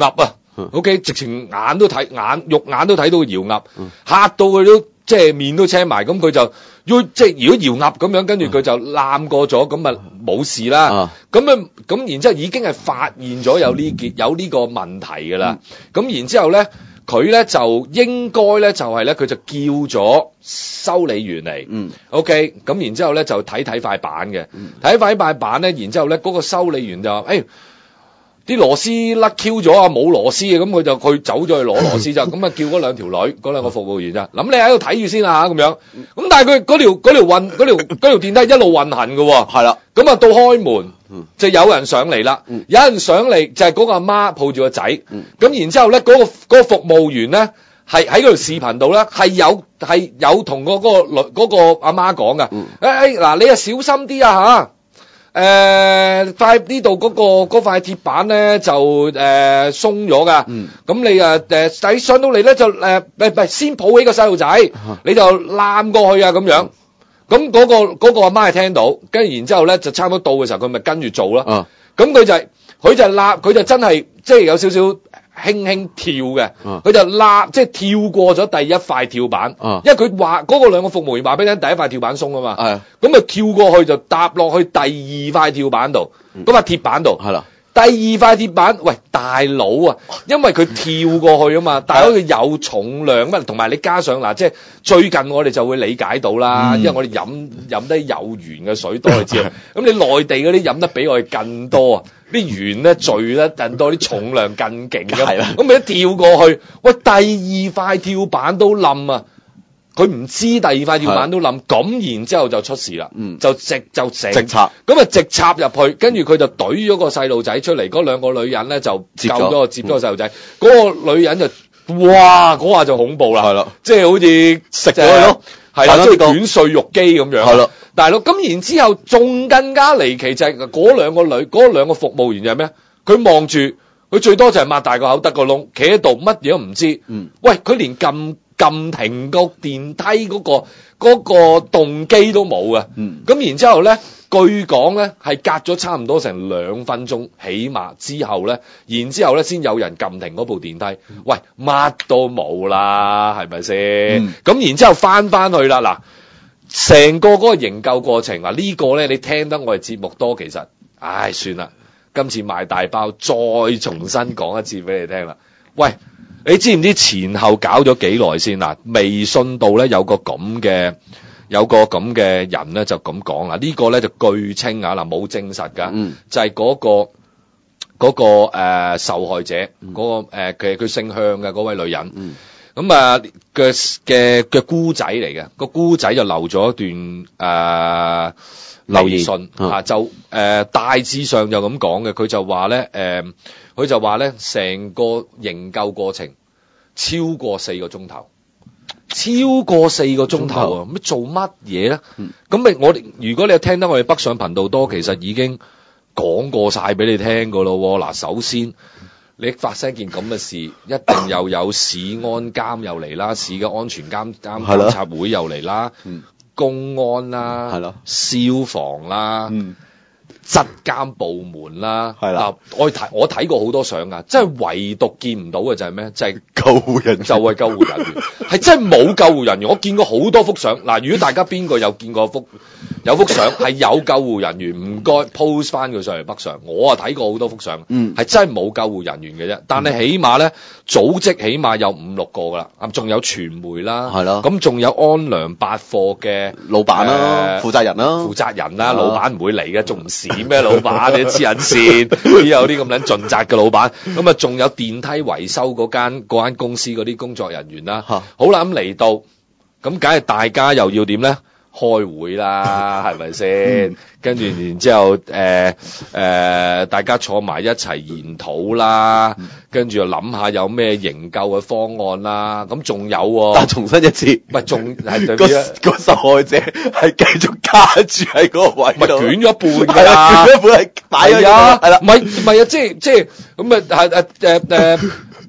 OK， 直情眼都睇眼肉眼都睇到佢搖鴨，嚇到佢都即係面都青埋，咁佢就要即係如果搖鴨咁樣，跟住佢就攬過咗，咁咪冇事啦。咁啊咁然之後已經係發現咗有呢件有呢個問題㗎啦。咁然之後咧，佢咧就應該咧就係咧，佢就叫咗修理員嚟。嗯 OK， 咁然之後咧就睇睇塊板嘅，睇塊塊板咧，然之後咧嗰個修理員就話：誒。啲螺絲甩 Q 咗啊，冇螺絲嘅，咁佢就佢走咗去攞螺絲咋，咁啊叫嗰兩條女，嗰兩個服務員咋，諗你喺度睇住先啊咁樣，咁但係佢嗰條嗰條運嗰條嗰條電梯一路運行嘅喎，係啦，咁啊到開門就有人上嚟啦，有人上嚟就係嗰個阿媽抱住個仔，咁然之後咧嗰個嗰個服務員咧係喺嗰條視頻度咧係有係有同個嗰個女嗰個阿媽講噶，誒誒嗱你啊小心啲啊嚇。誒，塊呢度嗰個嗰塊鐵板咧就誒鬆咗噶，咁、嗯、你啊誒使上到嚟咧就誒唔唔係先抱起個細路仔，啊、你就攬過去啊咁樣，咁嗰、嗰個嗰、嗰個阿媽係聽到，跟住然之後咧就差唔多到嘅時候，佢咪跟住做啦，咁佢、啊、就係佢就攬佢就真係即係有少少。輕輕跳嘅，佢、啊、就拉即係跳過咗第一塊跳板，啊、因為佢話嗰個兩個服務員話俾你聽，第一塊跳板鬆啊嘛，咁啊跳過去就搭落去第二塊跳板度，咁啊鐵板度，係啦。第二塊鐵板，喂大佬啊，因為佢跳過去啊嘛，大佬佢有重量乜，同埋你加上嗱，即係最近我哋就會理解到啦，嗯、因為我哋飲飲得有鉛嘅水多，你知啊，咁你內地嗰啲飲得比我哋更多啊，啲鉛咧聚得更多，啲重量更勁嘅，係啦，咁你一跳過去，喂第二塊跳板都冧啊！佢唔知第二塊跳板都冧，咁然之後就出事啦，嗯、就直就成直插，咁啊直插入去，跟住佢就懟咗個細路仔出嚟，嗰兩個女人咧就救咗接咗個細路仔，嗰、嗯、個女人就哇嗰下就恐怖啦，係啦，即係好似食咗佢咯，係啦，即係捲碎肉機咁樣，係咯，大佬，咁然之後仲更加離奇就係嗰兩個女嗰兩個服務員就係咩？佢望住佢最多就係擘大個口得個窿，企喺度乜嘢都唔知，嗯、喂佢連撳。撳停個電梯嗰、那個嗰、那個動機都冇嘅，咁、嗯、然之後咧，據講咧係隔咗差唔多成兩分鐘起碼之後咧，然之後咧先有人撳停嗰部電梯。嗯、喂，乜都冇啦，係咪先？咁、嗯、然之後翻翻去啦，嗱，成個嗰個營救過程嗱，這個、呢個咧你聽得我哋節目多，其實，唉，算啦，今次賣大包，再重新講一次俾你聽啦。喂！你知唔知前後搞咗幾耐先嗱？微信度咧有個咁嘅有個咁嘅人咧就咁講啦，這個、呢個咧就據稱啊嗱冇證實㗎，嗯、就係嗰、嗰個嗰、嗰個誒、呃、受害者嗰、嗯嗰個誒佢佢姓向嘅嗰位女人，咁、嗯、啊嘅嘅嘅姑仔嚟嘅，個姑仔就留咗一段誒、呃、留言信啊，啊就誒、呃、大致上就咁講嘅，佢就話咧誒。呃佢就話咧，成個營救過程超過四個鐘頭，超過四個鐘頭啊！咁做乜嘢咧？咁咪、嗯、我哋如果你有聽得我哋北上頻道多，其實已經講過晒俾你聽噶咯。嗱，首先你發生一件咁嘅事，一定又有市安監又嚟啦，市嘅安全監監監察會又嚟啦，嗯、公安啦，係咯，消防啦。嗯質監部門啦，係啦，我睇我睇過好多相啊，真係唯獨見唔到嘅就係咩？就係、是、救護人員，就係救護人員，係真係冇救護人員。我見過好多幅相，嗱，如果大家邊個有見過幅有幅相係有救護人員，唔該 post 翻佢上嚟北上。我啊睇過好多幅相，嗯，係真係冇救護人員嘅啫。但係起碼咧，組織起碼有五六個噶啦，咁仲有傳媒啦，係咯，咁仲有安良百貨嘅老闆啦、負責人啦、負責人啦，老闆唔會嚟嘅，仲唔少。咩老闆你黐緊線，邊有啲咁撚盡責嘅老闆？咁啊，仲有電梯維修嗰間嗰間公司嗰啲工作人員啦。好啦，咁嚟到，咁梗係大家又要點咧？開會啦，係咪先？跟住然之後，誒、呃、誒、呃，大家坐埋一齊研討啦，跟住又諗下有咩營救嘅方案啦。咁仲有、啊，但重申一次，唔係仲係對邊啊？個受害者係繼續卡住喺嗰個位，唔係捲咗一半㗎啦，捲咗一半係擺咗啊，係啦，唔係唔係啊，即係即係咁啊，係誒誒誒。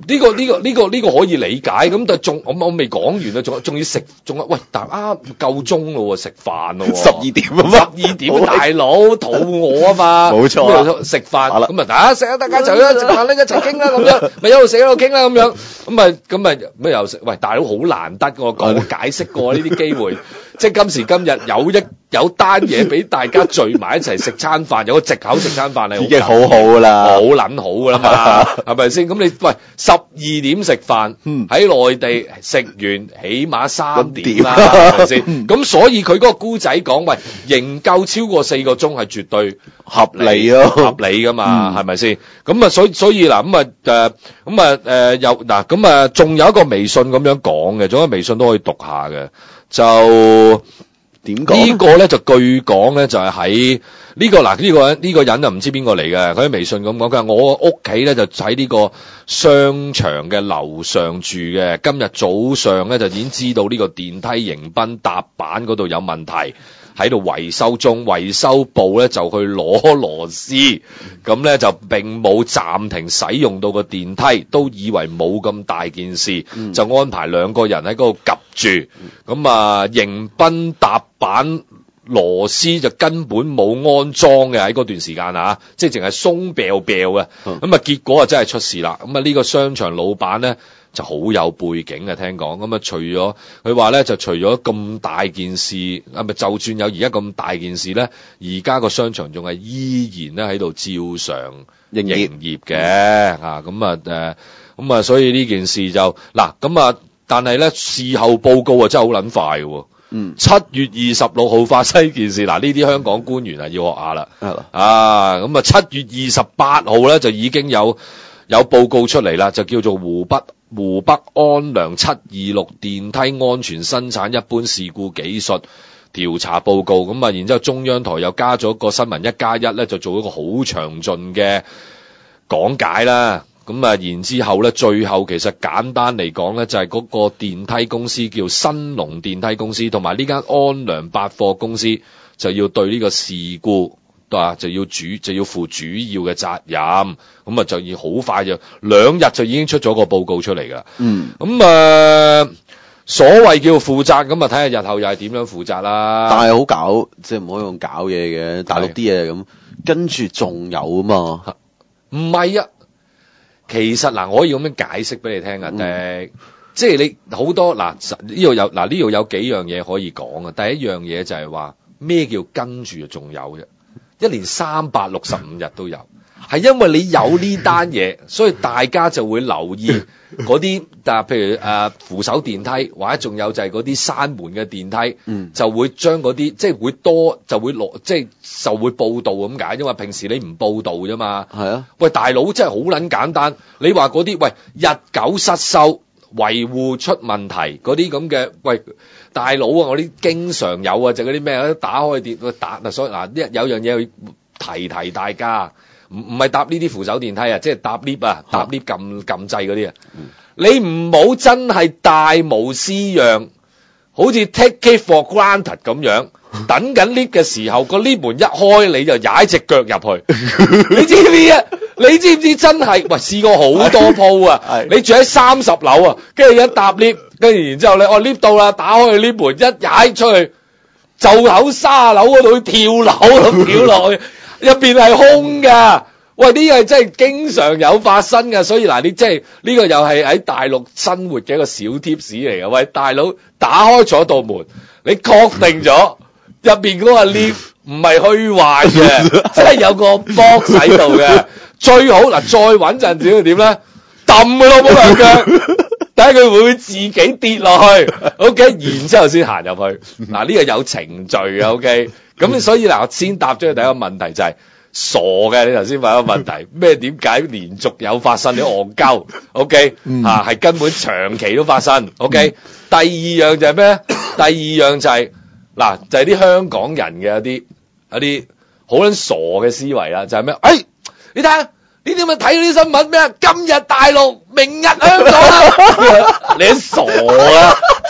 呢個呢個呢個呢個可以理解，咁但係仲我我未講完啊，仲仲要食，仲喂但啊夠鐘咯喎，食飯咯喎， 十二點啊嘛， 十二點大佬肚餓啊嘛， 冇錯啊， 食飯咁啊大家食啊，大家就一食飯咧一齊傾啦咁樣，咪一路食一路傾啦咁樣，咁咪咁咪咩又食？喂大佬好難得我講解釋過呢啲機會，即係今時今日有一有單嘢俾大家聚埋一齊食餐飯，有個藉口食餐飯係已經好好啦， 好撚好噶啦嘛，係咪先？咁你喂十二點食飯，喺內地食完起碼三點啦，係咪先？咁所以佢嗰個姑仔講，喂，營夠超過四個鐘係絕對合理咯， 合理噶嘛，係咪先？咁啊，所以所以嗱，咁啊誒，咁啊誒，有嗱，咁啊，仲有一個微信咁樣講嘅，仲有一個微信都可以讀下嘅，就。 點講呢個咧就據講咧就係喺呢個嗱呢、這個人呢、這個人就唔知邊個嚟嘅，佢喺微信咁講，佢話我屋企咧就喺呢個商場嘅樓上住嘅，今日早上咧就已經知道呢個電梯迎賓踏板嗰度有問題。喺度維修中，維修部咧就去攞螺絲，咁咧就並冇暫停使用到個電梯，都以為冇咁大件事，嗯、就安排兩個人喺嗰度夾住，咁啊迎賓踏板螺絲就根本冇安裝嘅喺嗰段時間啊，即係淨係鬆掉掉嘅，咁啊、嗯、結果啊真係出事啦，咁啊呢個商場老闆咧。就好有背景嘅，聽講咁啊！除咗佢話咧，就除咗咁大件事，啊咪就算有而家咁大件事咧，而家個商場仲係依然咧喺度照常營業嘅嚇，咁啊誒，咁啊所以呢件事就嗱咁啊，但係咧事後報告啊真係好撚快嘅喎，嗯，七月二十六號發生呢件事，嗱呢啲香港官員啊要學下啦，係啦，啊咁啊七月二十八號咧就已經有有報告出嚟啦，就叫做湖北。湖北安良七二六電梯安全生產一般事故技術調查報告，咁啊，然之後中央台又加咗個新聞一加一咧，就做一個好詳盡嘅講解啦。咁啊，然之後咧，最後其實簡單嚟講咧，就係嗰個電梯公司叫新龍電梯公司，同埋呢間安良百貨公司就要對呢個事故。啊，就要主就要負主要嘅責任，咁啊就要好快就兩日就已經出咗個報告出嚟噶。嗯，咁啊、呃、所謂叫負責，咁啊睇下日後又係點樣負責啦。 但係好搞，即係唔可以用搞嘢嘅，大陸啲嘢咁，跟住仲有啊嘛。 唔係啊，其實嗱，我可以咁樣解釋俾你聽啊，誒、嗯，即係你好多嗱呢度有嗱呢度有幾樣嘢可以講啊。第一樣嘢就係話咩叫跟住仲有啫。一年三百六十五日都有，係因為你有呢單嘢，所以大家就會留意嗰啲，但係譬如誒、呃、扶手電梯，或者仲有就係嗰啲閂門嘅電梯，嗯、就會將嗰啲即係會多就會落，即係就會報導咁解，因為平時你唔報導啫嘛。係啊，喂大佬真係好撚簡單，你話嗰啲喂日久失修。維護出問題嗰啲咁嘅，喂大佬啊！我啲經常有啊，就嗰啲咩打開電打嗱，所以嗱，呢有樣嘢要提提大家，唔唔係搭呢啲扶手電梯啊，即係搭 lift 啊，搭 lift 撳撳掣嗰啲啊，嗯、你唔好真係大無私樣，好似 take it for granted 咁樣，等緊 lift 嘅時候，個 lift 門一開你就踩隻腳入去，你知唔知啊？你知唔知真係？喂，試過好多鋪啊！你住喺三十樓啊，跟住一搭 lift，跟住然之後咧，我 lift 到啦，打開 lift 門一踩出去，就喺卅樓嗰度跳樓咁跳落去，入邊係空噶。喂，呢個係真係經常有發生噶，所以嗱，你即係呢個又係喺大陸生活嘅一個小貼士嚟嘅。喂，大佬打開咗道門，你確定咗入邊嗰個 lift 唔係虛幻嘅，真係有個 box 喺度嘅。最好嗱，再穩陣少少點咧，揼佢咯，冇兩腳，睇下佢會唔會自己跌落去 ，OK， 然之後先行入去。嗱，呢個有程序嘅 OK，咁所以嗱，我先答咗佢第一個問題就係、是、傻嘅。你頭先問一個問題，咩點解連續有發生啲戇鳩 ？OK，嗯、啊係根本長期都發生。OK，、嗯、第二樣就係咩？第二樣就係、是、嗱，就係、是、啲香港人嘅一啲一啲好撚傻嘅思維啦，就係、是、咩？哎！你睇下呢啲咪睇嗰啲新聞咩？今日大陸，明日香港啊！你傻啊！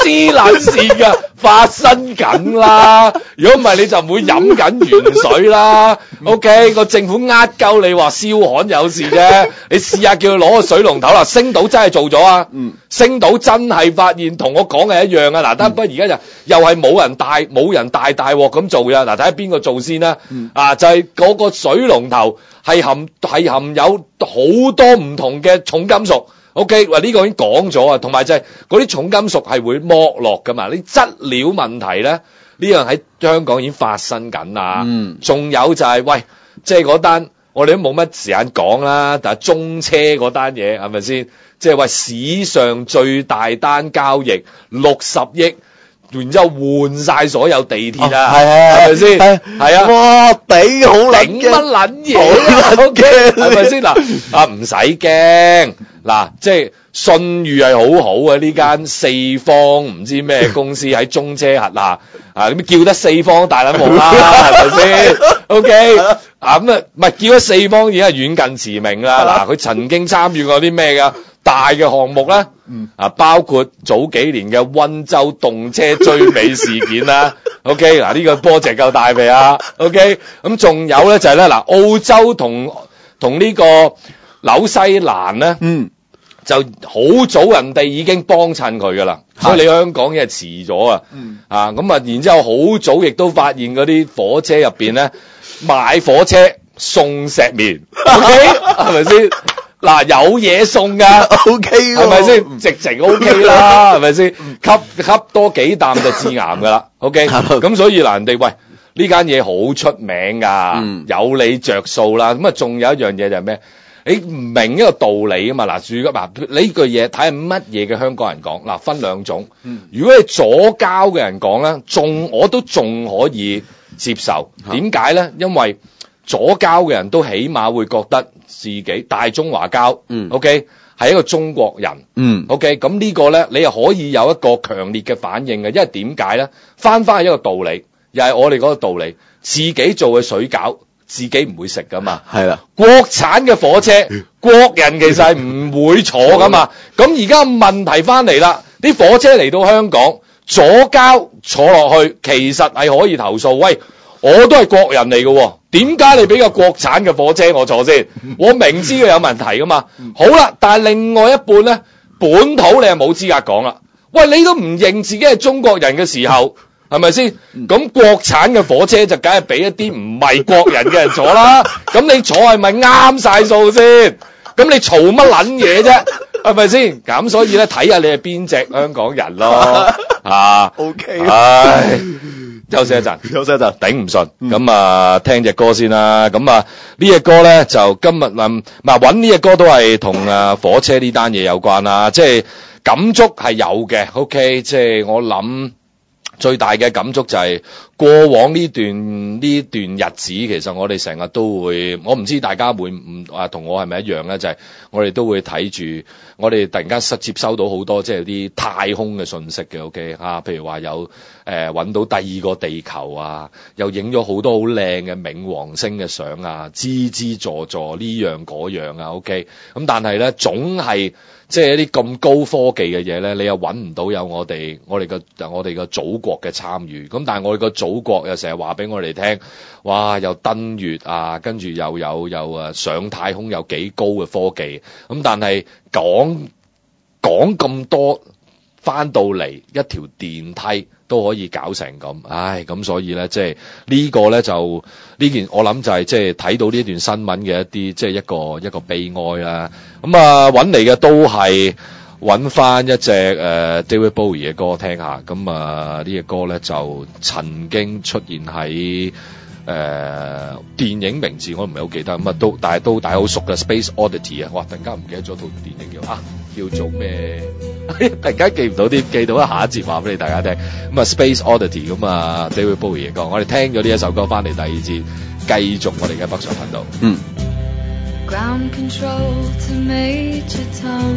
黐撚線㗎，發生緊啦！如果唔係你就唔會飲緊原水啦。OK， 個政府呃鳩你話燒焊有事啫，你試下叫佢攞個水龍頭啦。星島真係做咗啊！ 嗯， 星島真係發現同我講嘅一樣啊！嗱，得不過而家就又係冇人大冇人大大鑊咁做㗎。嗱，睇下邊個做先啦。 嗯、 啊，就係、是、嗰個水龍頭係含係含有好多唔同嘅重金屬。OK， 話呢個已經講咗啊，同埋就係嗰啲重金屬係會剝落噶嘛，啲質料問題咧，呢樣喺香港已經發生緊啦。嗯，仲有就係、是、喂，即係嗰單我哋都冇乜時間講啦，但係中車嗰單嘢係咪先？即係話史上最大單交易六十億。然之後換晒所有地鐵啊，係咪先？係啊， 哇，頂好撚乜撚嘢 ？O K， 係咪先？嗱啊，唔使驚，嗱，即係信譽係好好啊！呢間四方唔知咩公司喺中車轄下啊，咁叫得四方大撚冇啦，係咪先 ？O K， 啊咁啊，唔係叫得四方已經係遠近馳名啦。嗱，佢曾經參與過啲咩㗎？大嘅項目啦，啊，包括早幾年嘅溫州動車追尾事件啦。OK， 嗱呢個波隻夠大未啊 ？OK， 咁仲有咧就係咧嗱，澳洲同同呢個紐西蘭咧，嗯，就好早人哋已經幫襯佢噶啦，所以你香港嘅遲咗啊，嗯，啊咁啊，然之後好早亦都發現嗰啲火車入邊咧買火車送石棉 ，OK， 係咪先？嗱，有嘢送噶 ，OK，係咪先？直情 OK 啦，係咪先？吸吸多幾啖就致癌噶啦 ，OK。咁所以嗱，人哋喂呢間嘢好出名噶，嗯、有你着數啦。咁啊，仲有一樣嘢就係咩？你唔明一個道理啊嘛。嗱，住嗱呢句嘢睇下乜嘢嘅香港人講。嗱，分兩種。嗯、如果係左膠嘅人講咧，仲我都仲可以接受。點解咧？因為左膠嘅人都起碼會覺得自己大中華膠，嗯，OK，係一個中國人，嗯，OK，咁呢個咧，你又可以有一個強烈嘅反應嘅，因為點解咧？翻翻係一個道理，又係我哋嗰個道理，自己做嘅水餃，自己唔會食噶嘛，係啦，國產嘅火車，國人其實係唔會坐噶嘛，咁而家問題翻嚟啦，啲火車嚟到香港，左膠坐落去，其實係可以投訴，喂。我都係國人嚟嘅，點解你俾個國產嘅火車我坐先？我明知佢有問題噶嘛。好啦，但係另外一半咧，本土你係冇資格講啦。喂，你都唔認自己係中國人嘅時候，係咪先？咁國產嘅火車就梗係俾一啲唔係國人嘅人坐啦。咁你坐係咪啱晒數先？咁你嘈乜撚嘢啫？係咪先？咁所以咧，睇下你係邊隻香港人咯。啊 ，OK， 唉。休息一陣，休息一陣，頂唔順，咁啊、嗯、聽隻歌先啦。咁啊呢隻歌咧就今日諗，唔係揾呢隻歌都係同啊火車呢單嘢有關啦。即係感觸係有嘅 ，OK， 即係我諗最大嘅感觸就係、是、過往呢段呢段日子，其實我哋成日都會，我唔知大家會唔啊同我係咪一樣咧？就係、是、我哋都會睇住，我哋突然間失接收到好多即係啲太空嘅信息嘅 ，OK 啊，譬如話有誒揾、呃、到第二個地球啊，又影咗好多好靚嘅冥王星嘅相啊，支支座座呢樣嗰樣啊 ，OK， 咁但係咧總係。即係一啲咁高科技嘅嘢咧，你又揾唔到有我哋我哋個我哋個祖國嘅參與。咁但係我哋個祖國又成日話俾我哋聽，哇！又登月啊，跟住又有又誒上太空有幾高嘅科技。咁但係講講咁多，翻到嚟一條電梯都可以搞成咁，唉！咁所以咧，即係呢個咧就呢件我諗就係即係睇到呢段新聞嘅一啲即係一個一個悲哀啦。咁啊揾嚟嘅都係揾翻一隻誒、呃、David Bowie 嘅歌聽下。咁啊呢隻歌咧就曾經出現喺誒、呃、電影名字我唔係好記得，咁啊都但係都大家好熟嘅 Space Oddity 啊！哇！突然間唔記得咗套電影叫啊叫做咩？突然間記唔到啲，記到下一節話俾你大家聽。咁啊 Space Oddity 咁啊 David Bowie 嘅歌，我哋聽咗呢一首歌翻嚟，第二節繼續我哋嘅北上頻道。嗯。 Ground control to Major Tom.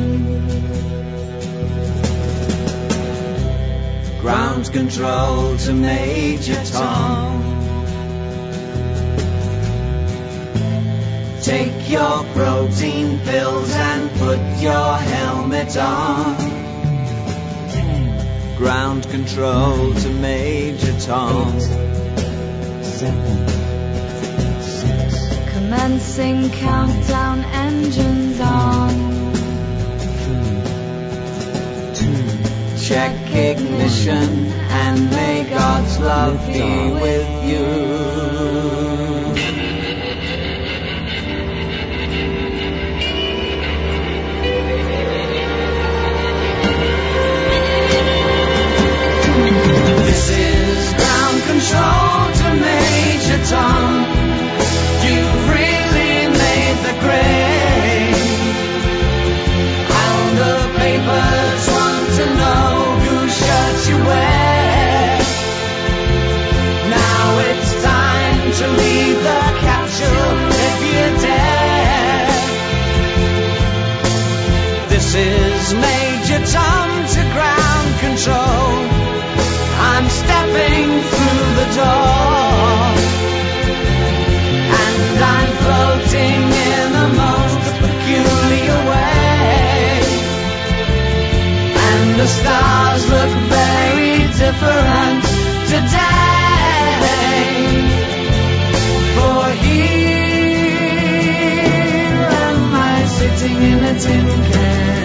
Ground control to Major Tom. Take your protein pills and put your helmet on. Ground control to Major Tom. Seven, six, commencing countdown, engines on. two, Check ignition and may God's love be with you. This is ground control to Major Tom. You've really made the grade. And the papers want to know whose shirt you wear. Now it's time to leave the capsule if you dare. This is Major Tom to ground control. I'm stepping through the door, and I'm floating in the most peculiar way, and the stars look very different today. For here am I sitting in a tin can.